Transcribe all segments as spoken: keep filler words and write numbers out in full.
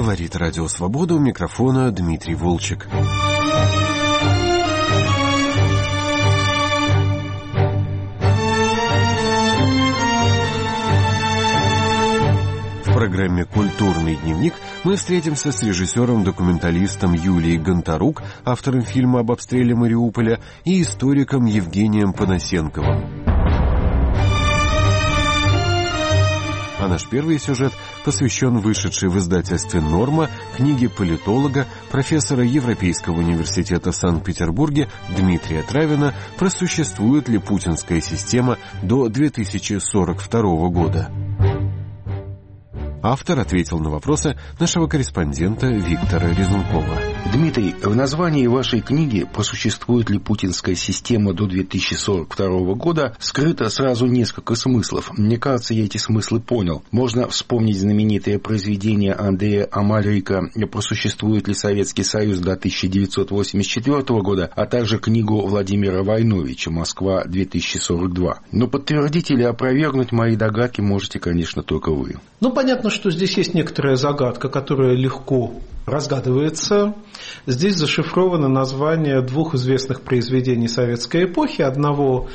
Говорит Радио Свобода, у микрофона Дмитрий Волчек. В программе «Культурный дневник» мы встретимся с режиссером-документалистом Юлией Гонтарук, автором фильма об обстреле Мариуполя, и историком Евгением Панасенковым. А наш первый сюжет посвящен вышедшей в издательстве «Норма» книге политолога, профессора Европейского университета в Санкт-Петербурге Дмитрия Травина про существует ли путинская система до две тысячи сорок второго года. Автор ответил на вопросы нашего корреспондента Виктора Резункова. Дмитрий, в названии вашей книги «Просуществует ли путинская система до две тысячи сорок второго года» скрыто сразу несколько смыслов. Мне кажется, я эти смыслы понял. Можно вспомнить знаменитое произведение Андрея Амальрика «Просуществует ли Советский Союз до тысяча девятьсот восемьдесят четвёртого года», а также книгу Владимира Войновича «Москва две тысячи сорок два». Но подтвердить или опровергнуть мои догадки можете, конечно, только вы. Ну, понятно, что здесь есть некоторая загадка, которая легко разгадывается. Здесь зашифровано название двух известных произведений советской эпохи. Одного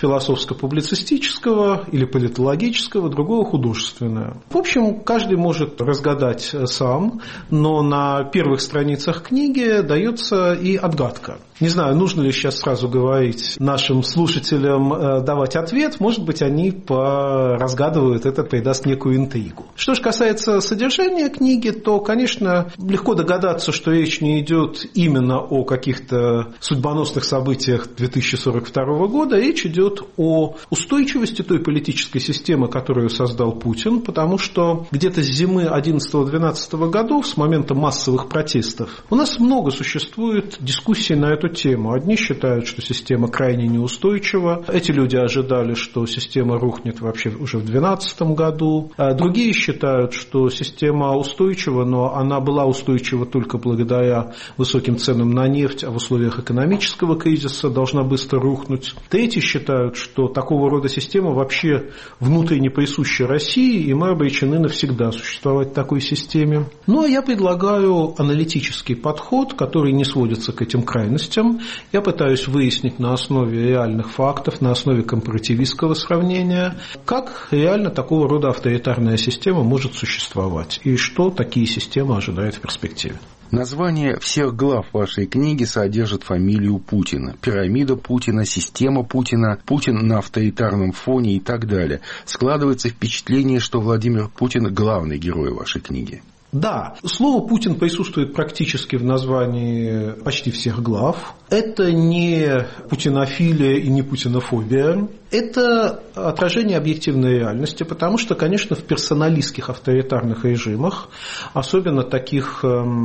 философско-публицистического или политологического, другого художественного. В общем, каждый может разгадать сам, но на первых страницах книги дается и отгадка. Не знаю, нужно ли сейчас сразу говорить нашим слушателям, давать ответ. Может быть, они поразгадывают, это придаст некую интригу. Что же касается содержания книги, то, конечно, легко догадаться, что речь не идет именно о каких-то судьбоносных событиях две тысячи сорок второго года. Речь идет о устойчивости той политической системы, которую создал Путин, потому что где-то с зимы одиннадцатого-двенадцатого годов, с момента массовых протестов, у нас много существует дискуссий на эту тему. Одни считают, что система крайне неустойчива. Эти люди ожидали, что система рухнет вообще уже в две тысячи двенадцатом году. А другие считают, что система устойчива, но она была устойчива только благодаря высоким ценам на нефть, а в условиях экономического кризиса должна быстро рухнуть. Третьи считают, что такого рода система вообще внутренне присуща России, и мы обречены навсегда существовать в такой системе. Ну, а я предлагаю аналитический подход, который не сводится к этим крайностям. Я пытаюсь выяснить на основе реальных фактов, на основе компаративистского сравнения, как реально такого рода авторитарная система может существовать, и что такие системы ожидают в перспективе. Название всех глав вашей книги содержит фамилию Путина. Пирамида Путина, система Путина, Путин на авторитарном фоне и так далее. Складывается впечатление, что Владимир Путин – главный герой вашей книги. Да, слово «Путин» присутствует практически в названии почти всех глав. Это не путинофилия и не путинофобия. Это отражение объективной реальности, потому что, конечно, в персоналистских авторитарных режимах, особенно таких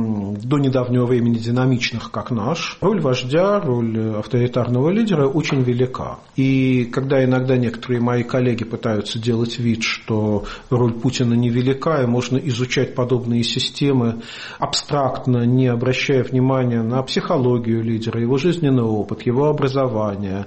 до недавнего времени динамичных, как наш, роль вождя, роль авторитарного лидера очень велика. И когда иногда некоторые мои коллеги пытаются делать вид, что роль Путина невелика, и можно изучать подобные системы абстрактно, не обращая внимания на психологию лидера, его жизненный опыт, его образование,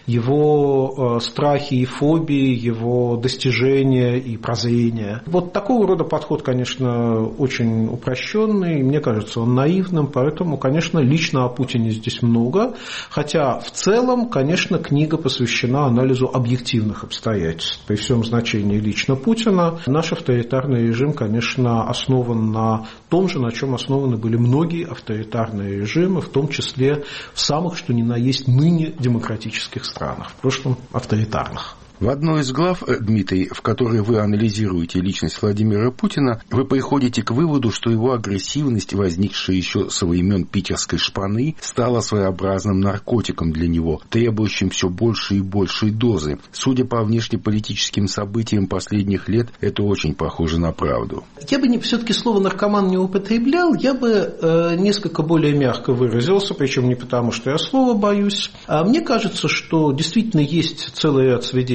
его страхи и фобии, его достижения и прозрения. Вот такого рода подход, конечно, очень упрощенный, мне кажется, он наивным, поэтому, конечно, лично о Путине здесь много, хотя в целом, конечно, книга посвящена анализу объективных обстоятельств. При всем значении лично Путина наш авторитарный режим, конечно, основан на том же, на чем основаны были многие авторитарные режимы, в том числе в самых, что ни на есть, ныне демократических странах, в прошлом авторитарных. В одной из глав, Дмитрий, в которой вы анализируете личность Владимира Путина, вы приходите к выводу, что его агрессивность, возникшая еще со времен питерской шпаны, стала своеобразным наркотиком для него, требующим все больше и большей дозы. Судя по внешнеполитическим событиям последних лет, это очень похоже на правду. Я бы не, все-таки слово «наркоман» не употреблял, я бы э, несколько более мягко выразился, причем не потому, что я слова боюсь. А мне кажется, что действительно есть целый ряд свидетельств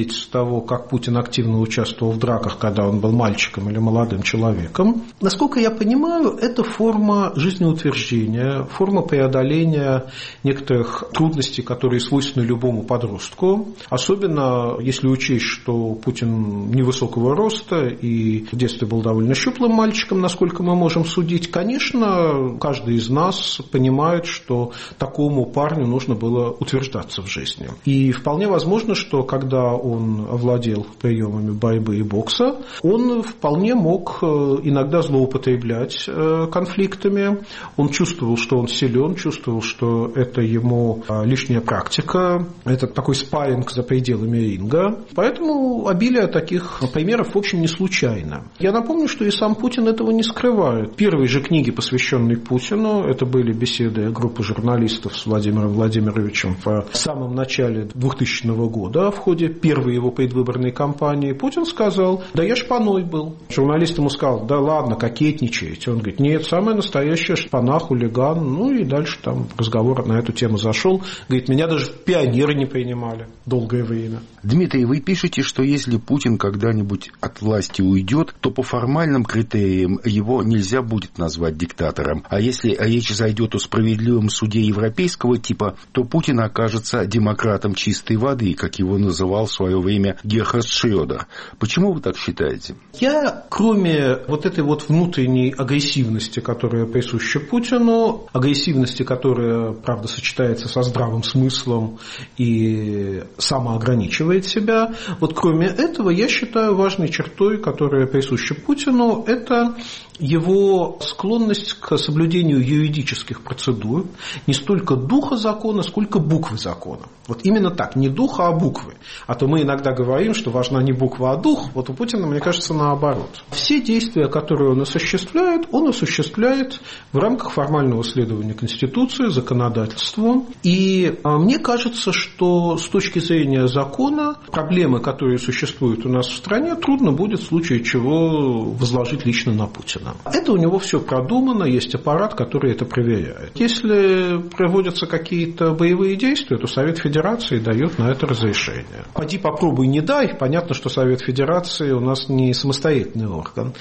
исходить с того, как Путин активно участвовал в драках, когда он был мальчиком или молодым человеком. Насколько я понимаю, это форма жизнеутверждения, форма преодоления некоторых трудностей, которые свойственны любому подростку. Особенно если учесть, что Путин невысокого роста и в детстве был довольно щуплым мальчиком, насколько мы можем судить. Конечно, каждый из нас понимает, что такому парню нужно было утверждаться в жизни. И вполне возможно, что когда он овладел приемами борьбы и бокса, он вполне мог иногда злоупотреблять конфликтами. Он чувствовал, что он силен, чувствовал, что это ему лишняя практика, это такой спарринг за пределами ринга. Поэтому обилие таких примеров, в общем, не случайно. Я напомню, что и сам Путин этого не скрывает. Первые же книги, посвященные Путину, это были беседы группы журналистов с Владимиром Владимировичем в самом начале двухтысячного года, в ходе первой его предвыборной кампании. Путин сказал: да я шпаной был. Журналист ему сказал: да ладно, кокетничаете. Он говорит: нет, самая настоящая шпана, хулиган. Ну и дальше там разговор на эту тему зашел. Говорит: меня даже в пионеры не принимали долгое время. Дмитрий, вы пишете, что если Путин когда-нибудь от власти уйдет, то по формальным критериям его нельзя будет назвать диктатором. А если речь зайдет о справедливом суде европейского типа, то Путин окажется демократом чистой воды, как его называл в свое время Герхард Шрёдер. Почему вы так считаете? Я, кроме вот этой вот внутренней агрессивности, которая присуща Путину, агрессивности, которая, правда, сочетается со здравым смыслом и самоограничивает себя, вот кроме этого, я считаю важной чертой, которая присуща Путину, это его склонность к соблюдению юридических процедур, не столько духа закона, сколько буквы закона. Вот именно так, не духа, а буквы. А то мы иногда говорим, что важна не буква, а дух. Вот у Путина, мне кажется, наоборот. Все действия, которые он осуществляет, он осуществляет в рамках формального следования Конституции, законодательству. И мне кажется, что с точки зрения закона проблемы, которые существуют у нас в стране, трудно будет в случае чего возложить лично на Путина. Это у него все продумано, есть аппарат, который это проверяет. Если проводятся какие-то боевые действия, то Совет Федерации дает на это разрешение. Поди попробуй, не дай. Понятно, что Совет Федерации у нас не самостоятельный орган,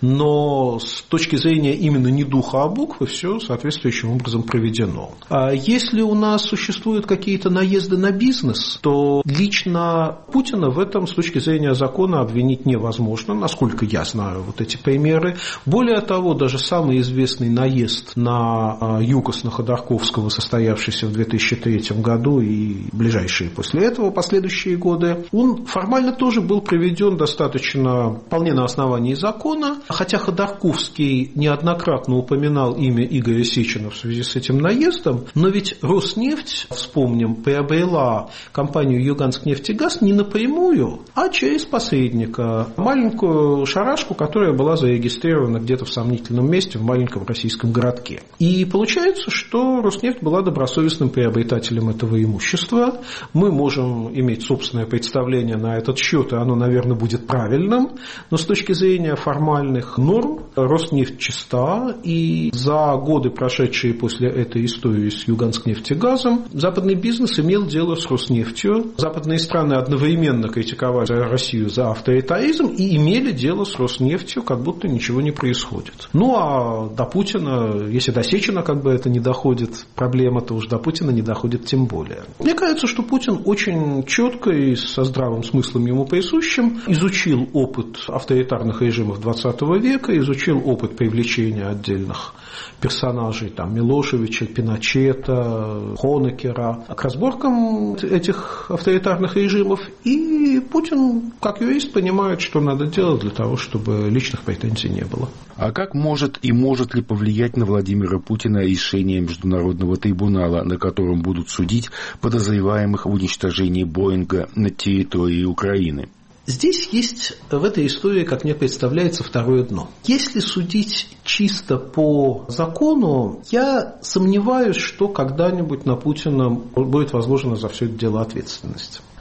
но с точки зрения именно не духа, а буквы, все соответствующим образом проведено. А если у нас существуют какие-то наезды на бизнес, то лично Путина в этом с точки зрения закона обвинить невозможно, насколько я знаю вот эти примеры. Более того, даже самый известный наезд на ЮКОС на Ходорковского, состоявшийся в две тысячи третьем году и ближайшие после этого последующие годы, он формально тоже был проведен достаточно вполне на основании закона, хотя Ходорковский неоднократно упоминал имя Игоря Сечина в связи с этим наездом, но ведь Роснефть, вспомним, приобрела компанию Юганск-нефтегаз не напрямую, а через посредника, маленькую шарашку, которая была зарегистрирована где-то в сомнительном месте в маленьком российском городке. И получается, что Роснефть была добросовестным приобретателем этого имущества. Мы можем иметь собственное представление на этот счет, и оно, наверное, будет правильным, но с точки зрения формальных норм Роснефть чиста, и за годы, прошедшие после этой истории с Юганск-нефтегазом, западный бизнес имел дело с Роснефтью. Западные страны одновременно критиковали Россию за авторитаризм и имели дело с Роснефтью, как будто ничего не происходит. Ну, а до Путина, если до Сечина как бы это не доходит проблема, то уж до Путина не доходит тем более. Мне кажется, что Путин очень четко и со здравым смыслом ему присущим изучил опыт авторитарных режимов двадцатого века, изучил опыт привлечения отдельных персонажей, там, Милошевича, Пиночета, Хонекера, к разборкам этих авторитарных режимов. И Путин, как юрист, понимает, что надо делать для того, чтобы личных претензий не было. А как может и может ли повлиять на Владимира Путина решение Международного трибунала, на котором будут судить подозреваемых в уничтожении Боинга на территории Украины? Здесь есть в этой истории, как мне представляется, второе дно. Если судить чисто по закону, я сомневаюсь, что когда-нибудь на Путина будет возложена за все это дело ответственность.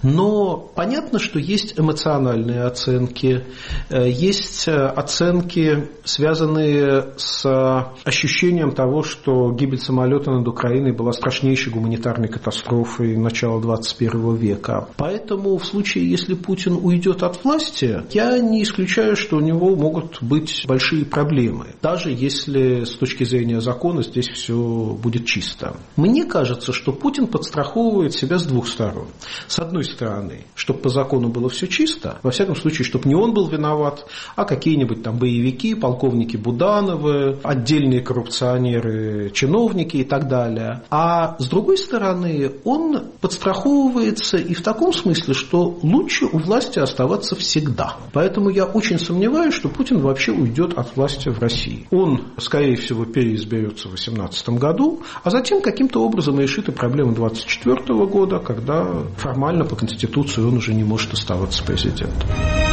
Но понятно, что есть эмоциональные оценки, есть оценки, связанные с ощущением того, что гибель самолета над Украиной была страшнейшей гуманитарной катастрофой начала двадцать первого века. Поэтому в случае, если Путин уйдет от власти, я не исключаю, что у него могут быть большие проблемы, даже если с точки зрения закона здесь все будет чисто. Мне кажется, что Путин подстраховывает себя с двух сторон. С одной стороны, чтобы по закону было все чисто, во всяком случае, чтобы не он был виноват, а какие-нибудь там боевики, полковники Будановы, отдельные коррупционеры, чиновники и так далее. А с другой стороны, он подстраховывается и в таком смысле, что лучше у власти оставаться всегда. Поэтому я очень сомневаюсь, что Путин вообще уйдет от власти в России. Он, скорее всего, переизберется в две тысячи восемнадцатом году, а затем каким-то образом решит и проблемы две тысячи двадцать четвёртого года, когда формально по Конституции он уже не может оставаться президентом.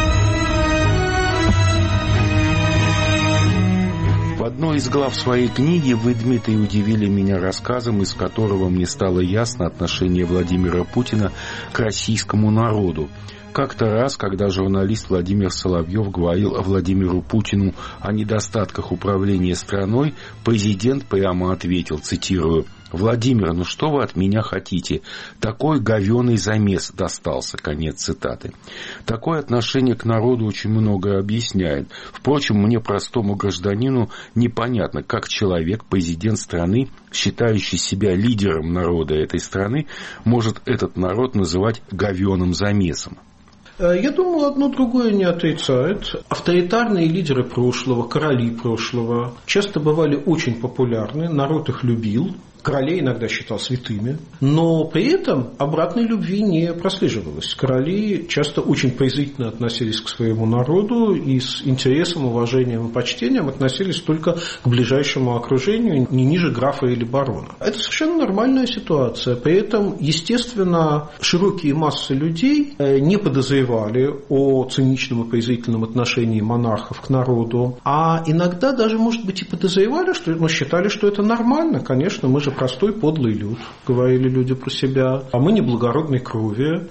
В одной из глав своей книги вы, Дмитрий, удивили меня рассказом, из которого мне стало ясно отношение Владимира Путина к российскому народу. Как-то раз, когда журналист Владимир Соловьев говорил Владимиру Путину о недостатках управления страной, президент прямо ответил, цитирую: «Владимир, ну что вы от меня хотите? Такой говёный замес достался». Конец цитаты. Такое отношение к народу очень многое объясняет. Впрочем, мне, простому гражданину, непонятно, как человек, президент страны, считающий себя лидером народа этой страны, может этот народ называть говёным замесом. Я думаю, одно другое не отрицает. Авторитарные лидеры прошлого, короли прошлого часто бывали очень популярны, народ их любил. Королей иногда считал святыми, но при этом обратной любви не прослеживалось. Короли часто очень презрительно относились к своему народу и с интересом, уважением и почтением относились только к ближайшему окружению, не ниже графа или барона. Это совершенно нормальная ситуация. При этом, естественно, широкие массы людей не подозревали о циничном и презрительном отношении монархов к народу, а иногда даже, может быть, и подозревали, что, но считали, что это нормально. Конечно, мы же простой подлый люд, говорили люди про себя, а мы не благородной крови.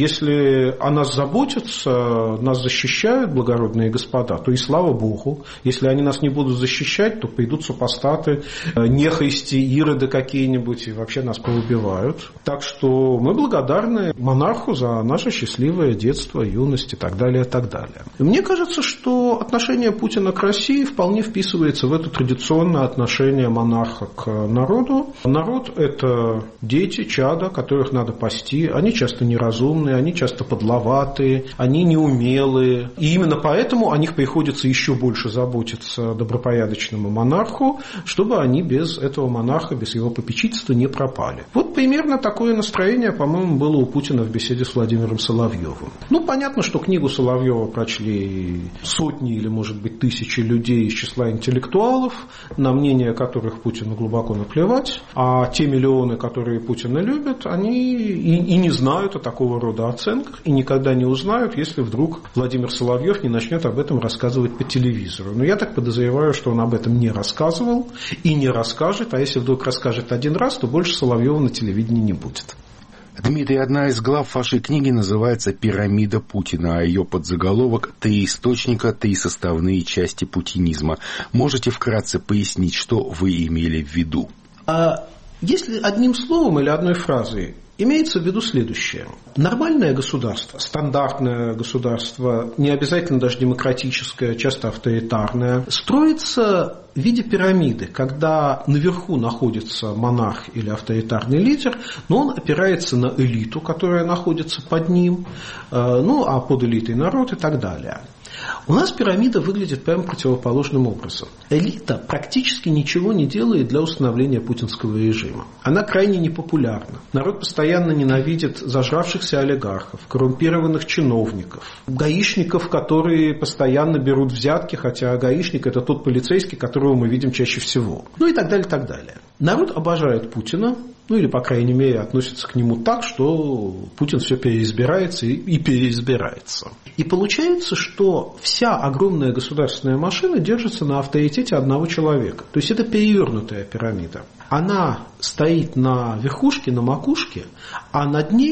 Если о нас заботятся, нас защищают благородные господа, то и слава Богу. Если они нас не будут защищать, то придут супостаты, нехристи, ироды какие-нибудь и вообще нас поубивают. Так что мы благодарны монарху за наше счастливое детство, юность и так далее, и так далее. И мне кажется, что отношение Путина к России вполне вписывается в это традиционное отношение монарха к народу. Народ – это дети, чада, которых надо пасти. Они часто неразумные, они часто подловатые, они неумелые. И именно поэтому о них приходится еще больше заботиться добропорядочному монарху, чтобы они без этого монарха, без его попечительства не пропали. Вот примерно такое настроение, по-моему, было у Путина в беседе с Владимиром Соловьевым. Ну, понятно, что книгу Соловьева прочли сотни или, может быть, тысячи людей из числа интеллектуалов, на мнение которых Путину глубоко наплевать. А те миллионы, которые Путина любят, они и, и не знают о такого рода оценках, и никогда не узнают, если вдруг Владимир Соловьев не начнет об этом рассказывать по телевизору. Но я так подозреваю, что он об этом не рассказывал и не расскажет, а если вдруг расскажет один раз, то больше Соловьева на телевидении не будет. Дмитрий, одна из глав вашей книги называется «Пирамида Путина», а ее подзаголовок «Три источника, три составные части путинизма». Можете вкратце пояснить, что вы имели в виду? А если одним словом или одной фразой, имеется в виду следующее. Нормальное государство, стандартное государство, не обязательно даже демократическое, часто авторитарное, строится в виде пирамиды, когда наверху находится монарх или авторитарный лидер, но он опирается на элиту, которая находится под ним, ну а под элитой народ и так далее. У нас пирамида выглядит прямо противоположным образом. Элита практически ничего не делает для установления путинского режима. Она крайне непопулярна. Народ постоянно ненавидит зажравшихся олигархов, коррумпированных чиновников, гаишников, которые постоянно берут взятки, хотя гаишник – это тот полицейский, которого мы видим чаще всего. Ну и так далее, так далее. Народ обожает Путина, ну или, по крайней мере, относится к нему так, что Путин все переизбирается и переизбирается. И получается, что вся огромная государственная машина держится на авторитете одного человека. То есть это перевернутая пирамида. Она стоит на верхушке, на макушке, а над ней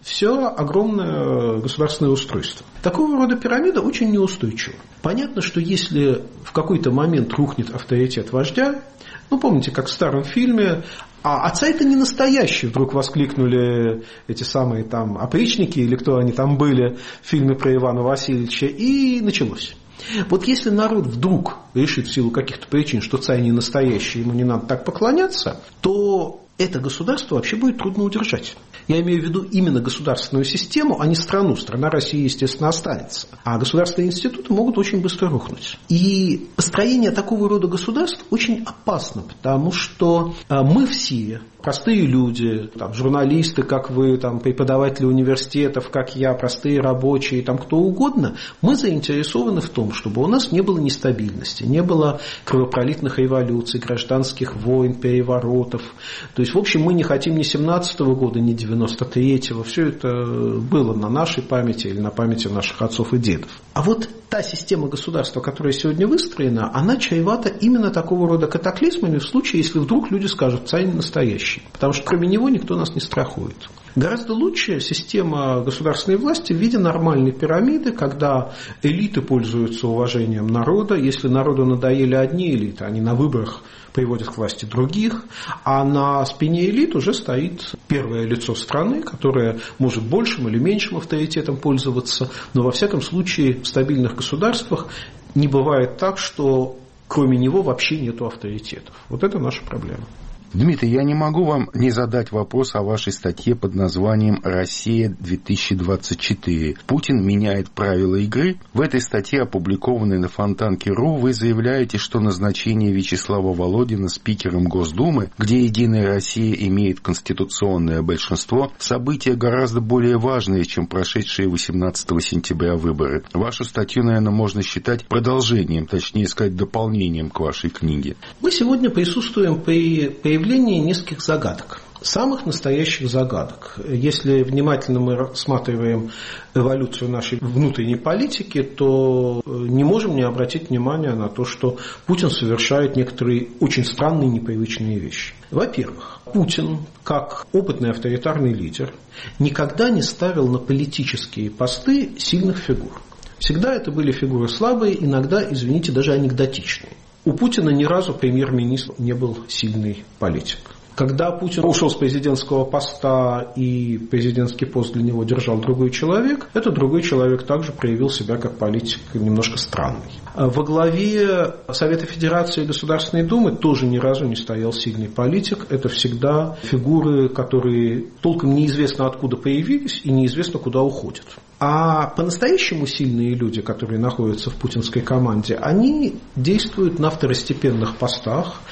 все огромное государственное устройство. Такого рода пирамида очень неустойчива. Понятно, что если в какой-то момент рухнет авторитет вождя, ну, помните, как в старом фильме, а отца это не настоящий, вдруг воскликнули эти самые там опричники, или кто они там были в фильме про Ивана Васильевича, и началось. Вот если народ вдруг решит в силу каких-то причин, что царь не настоящий, ему не надо так поклоняться, то это государство вообще будет трудно удержать. Я имею в виду именно государственную систему, а не страну. Страна России, естественно, останется. А государственные институты могут очень быстро рухнуть. И построение такого рода государств очень опасно, потому что мы все, простые люди, там, журналисты, как вы, там, преподаватели университетов, как я, простые рабочие, там, кто угодно, мы заинтересованы в том, чтобы у нас не было нестабильности, не было кровопролитных революций, гражданских войн, переворотов. То есть, в общем, мы не хотим ни семнадцатого года, ни девяносто третьего. Все это было на нашей памяти или на памяти наших отцов и дедов. А вот та система государства, которая сегодня выстроена, она чревата именно такого рода катаклизмами в случае, если вдруг люди скажут, царь не настоящий. Потому что кроме него никто нас не страхует. Гораздо лучше система государственной власти в виде нормальной пирамиды, когда элиты пользуются уважением народа. Если народу надоели одни элиты, они на выборах приводят к власти других, а на спине элит уже стоит первое лицо страны, которое может большим или меньшим авторитетом пользоваться, но во всяком случае в стабильных государствах не бывает так, что кроме него вообще нет авторитетов. Вот это наша проблема. Дмитрий, я не могу вам не задать вопрос о вашей статье под названием «Россия-две тысячи двадцать четыре. Путин меняет правила игры». В этой статье, опубликованной на Фонтанке точка ру, вы заявляете, что назначение Вячеслава Володина спикером Госдумы, где «Единая Россия» имеет конституционное большинство, событие гораздо более важное, чем прошедшие восемнадцатого сентября выборы. Вашу статью, наверное, можно считать продолжением, точнее сказать, дополнением к вашей книге. Мы сегодня присутствуем при появлении нескольких загадок. Самых настоящих загадок. Если внимательно мы рассматриваем эволюцию нашей внутренней политики, то не можем не обратить внимание на то, что Путин совершает некоторые очень странные, непривычные вещи. Во-первых, Путин, как опытный авторитарный лидер, никогда не ставил на политические посты сильных фигур. Всегда это были фигуры слабые, иногда, извините, даже анекдотичные. У Путина ни разу премьер-министр не был сильный политик. Когда Путин ушел с президентского поста и президентский пост для него держал другой человек, этот другой человек также проявил себя как политик немножко странный. Во главе Совета Федерации и Государственной Думы тоже ни разу не стоял сильный политик. Это всегда фигуры, которые толком неизвестно откуда появились и неизвестно куда уходят. А по-настоящему сильные люди, которые находятся в путинской команде, они действуют на второстепенных постах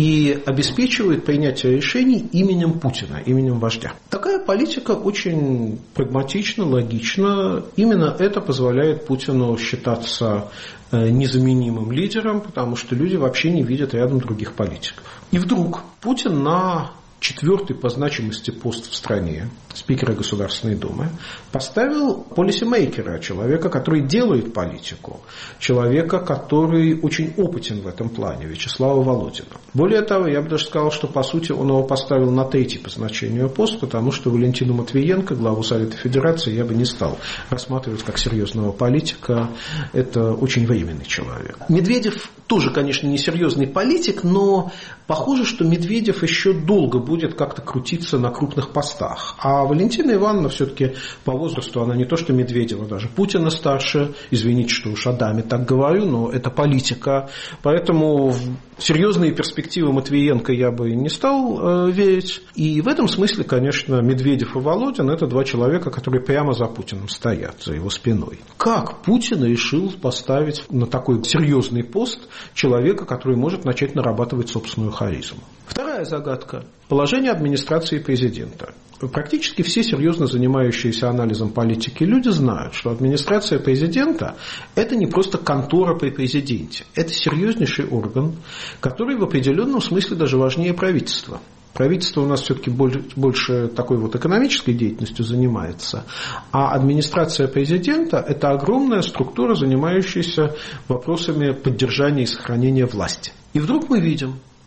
и обеспечивают принятие решений именем Путина, именем вождя. Такая политика очень прагматична, логична. Именно это позволяет Путину считаться незаменимым лидером, потому что люди вообще не видят рядом других политиков. И вдруг Путин на четвертый по значимости пост в стране, спикера Государственной Думы, поставил полисимейкера, человека, который делает политику, человека, который очень опытен в этом плане, Вячеслава Володина. Более того, я бы даже сказал, что по сути он его поставил на третий по значению пост, потому что Валентину Матвиенко, главу Совета Федерации, я бы не стал рассматривать как серьезного политика. Это очень временный человек. Медведев тоже, конечно, не серьезный политик, но похоже, что Медведев еще долго будет как-то крутиться на крупных постах. А Валентина Ивановна все-таки по возрасту, она не то что Медведева, даже Путина старше. Извините, что уж о даме так говорю, но это политика. Поэтому в серьезные перспективы Матвиенко я бы не стал э, верить. И в этом смысле, конечно, Медведев и Володин – это два человека, которые прямо за Путиным стоят, за его спиной. Как Путин решил поставить на такой серьезный пост человека, который может начать нарабатывать собственную харизму? Вторая загадка – положение администрации президента. Практически все серьезно занимающиеся анализом политики люди знают, что администрация президента – это не просто контора при президенте, это серьезнейший орган, который в определенном смысле даже важнее правительства. Правительство у нас все-таки больше такой вот экономической деятельностью занимается, а администрация президента – это огромная структура, занимающаяся вопросами поддержания и сохранения власти. И вдруг мы видим,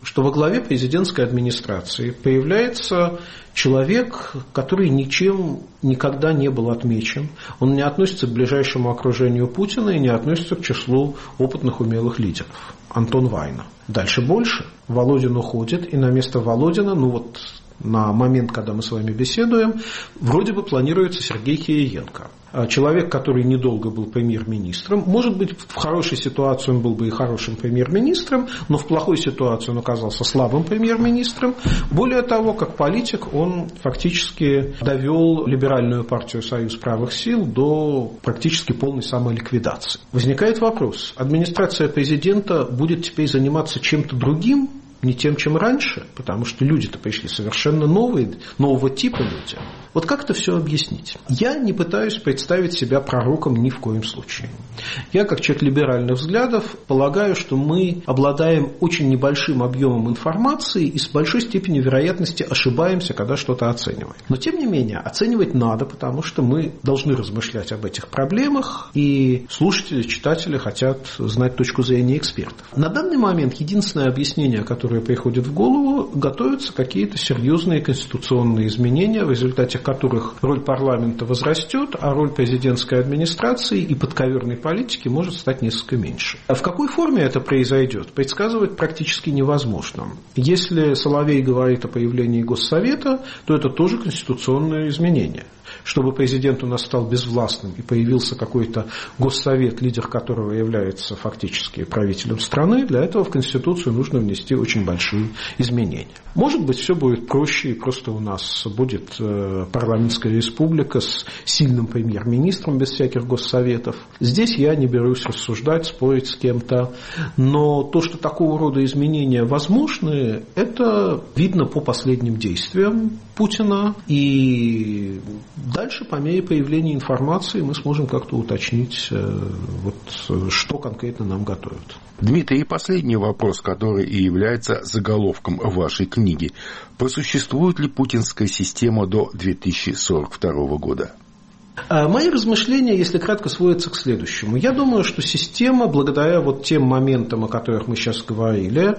что во главе президентской администрации появляется человек, который ничем никогда не был отмечен. Он не относится к ближайшему окружению Путина и не относится к числу опытных умелых лидеров. Антон Вайна. Дальше больше. Володин уходит, и на место Володина, ну вот на момент, когда мы с вами беседуем, вроде бы планируется Сергей Кириенко. Человек, который недолго был премьер-министром. Может быть, в хорошей ситуации он был бы и хорошим премьер-министром, но в плохой ситуации он оказался слабым премьер-министром. Более того, как политик, он фактически довел либеральную партию «Союз правых сил» до практически полной самоликвидации. Возникает вопрос, администрация президента будет теперь заниматься чем-то другим, не тем, чем раньше, потому что люди-то пришли совершенно новые, нового типа люди. Вот как это все объяснить? Я не пытаюсь представить себя пророком ни в коем случае. Я, как человек либеральных взглядов, полагаю, что мы обладаем очень небольшим объемом информации и с большой степенью вероятности ошибаемся, когда что-то оцениваем. Но, тем не менее, оценивать надо, потому что мы должны размышлять об этих проблемах, и слушатели, читатели хотят знать точку зрения экспертов. На данный момент единственное объяснение, которое приходит в голову, готовятся какие-то серьезные конституционные изменения, в результате которых роль парламента возрастет, а роль президентской администрации и подковерной политики может стать несколько меньше. А в какой форме это произойдет, предсказывать практически невозможно. Если Соловей говорит о появлении Госсовета, то это тоже конституционное изменение. Чтобы президент у нас стал безвластным и появился какой-то госсовет, лидер которого является фактически правителем страны, для этого в Конституцию нужно внести очень большие изменения. Может быть, все будет проще, и просто у нас будет парламентская республика с сильным премьер-министром без всяких госсоветов. Здесь я не берусь рассуждать, спорить с кем-то, но то, что такого рода изменения возможны, это видно по последним действиям Путина, и дальше, по мере появления информации, мы сможем как-то уточнить, вот, что конкретно нам готовят. Дмитрий, и последний вопрос, который и является заголовком вашей книги. Просуществует ли путинская система до две тысячи сорок второго года? Мои размышления, если кратко, сводятся к следующему. Я думаю, что система, благодаря вот тем моментам, о которых мы сейчас говорили,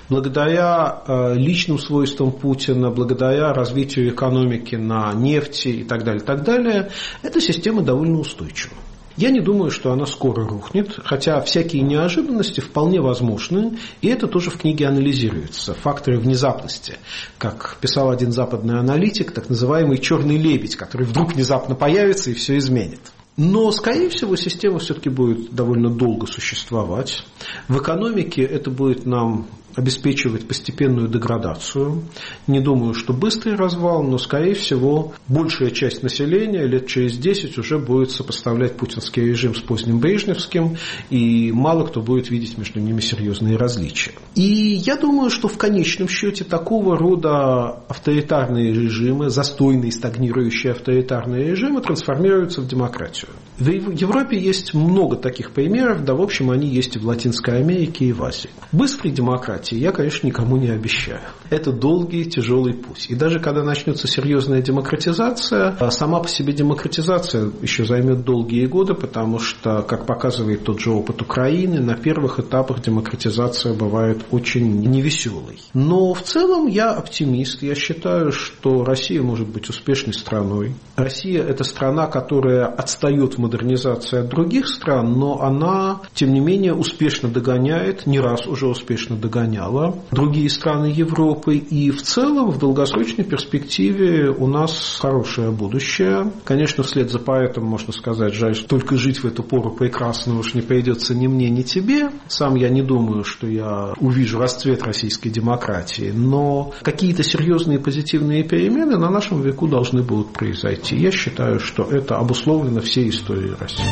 благодаря личным свойствам Путина, благодаря развитию экономики на нефти и так далее, так далее, эта система довольно устойчива. Я не думаю, что она скоро рухнет, хотя всякие неожиданности вполне возможны, и это тоже в книге анализируется. Факторы внезапности, как писал один западный аналитик, так называемый черный лебедь, который вдруг внезапно появится и все изменит. Но, скорее всего, система все-таки будет довольно долго существовать. В экономике это будет нам обеспечивать постепенную деградацию. Не думаю, что быстрый развал, но, скорее всего, большая часть населения лет через десять уже будет сопоставлять путинский режим с поздним брежневским, и мало кто будет видеть между ними серьезные различия. И я думаю, что в конечном счете такого рода авторитарные режимы, застойные, стагнирующие авторитарные режимы трансформируются в демократию. В Европе есть много таких примеров, да, в общем, они есть и в Латинской Америке, и в Азии. Быстрой демократии я, конечно, никому не обещаю. Это долгий, тяжелый путь. И даже когда начнется серьезная демократизация, сама по себе демократизация еще займет долгие годы, потому что, как показывает тот же опыт Украины, на первых этапах демократизация бывает очень невеселой. Но в целом я оптимист. Я считаю, что Россия может быть успешной страной. Россия – это страна, которая отстает в модернизации от других стран, но она, тем не менее, успешно догоняет, не раз уже успешно догоняет другие страны Европы, и в целом в долгосрочной перспективе у нас хорошее будущее. Конечно, вслед за поэтом можно сказать, жаль, что только жить в эту пору прекрасно уж не придется ни мне, ни тебе. Сам я не думаю, что я увижу расцвет российской демократии, но какие-то серьезные позитивные перемены на нашем веку должны будут произойти. Я считаю, что это обусловлено всей историей России.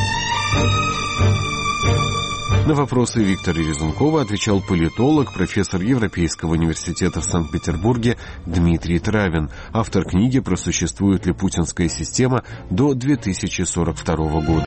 На вопросы Виктора Резункова отвечал политолог, профессор Европейского университета в Санкт-Петербурге Дмитрий Травин, автор книги «Просуществует ли путинская система до две тысячи сорок второго года».